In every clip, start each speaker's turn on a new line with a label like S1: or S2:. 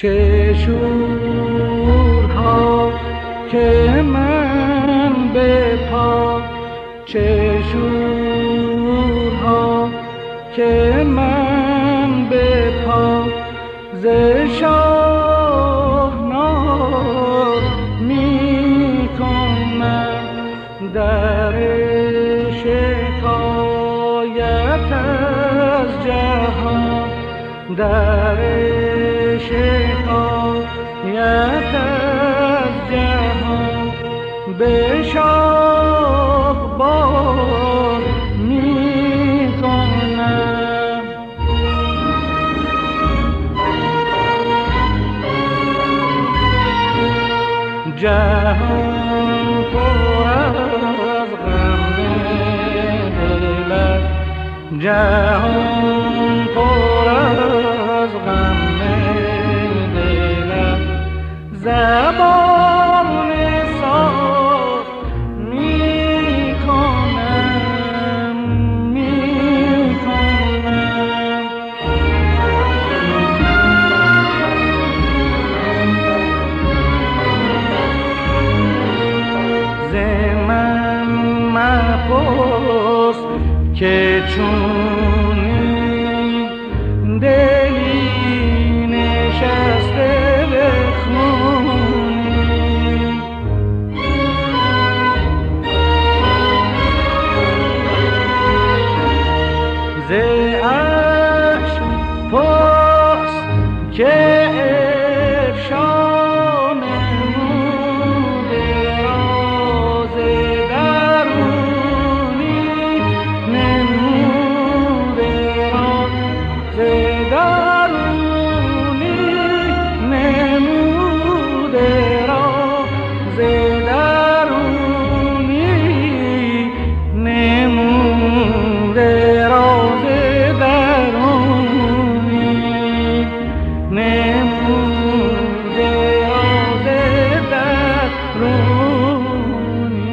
S1: چه شورها که من به پا، چه شورها که من به پا ز شاهناز می کنم. در شکایت از جهان، در شکایت از جهان به شاه بار می کنم. جهان پر از غم دل است، جهان پر از غم دل است. زبان ساز می کنم، می کنم. ز من مپرس که چونی دلی نشسته به خونی. ز عشق پرس که افشا نموده راز درونی، نموده راز درونی، نموده راز درونی، نموده راز درونی، نموده راز درونی.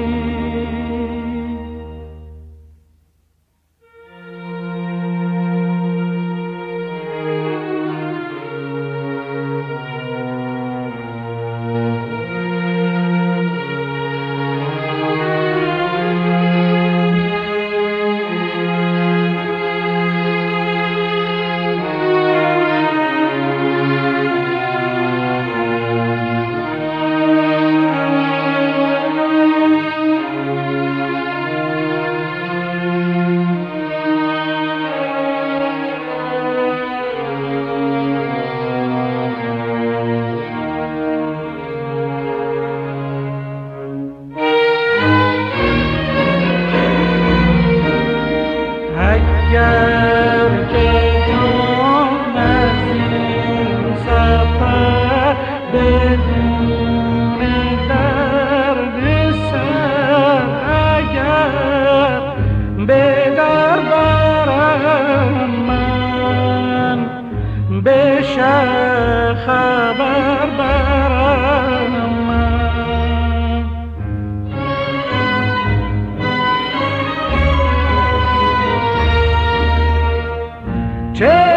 S1: اگر که جان از این سفر بدون درد سر، اگر به در برم من، به شه خبر برم من. چه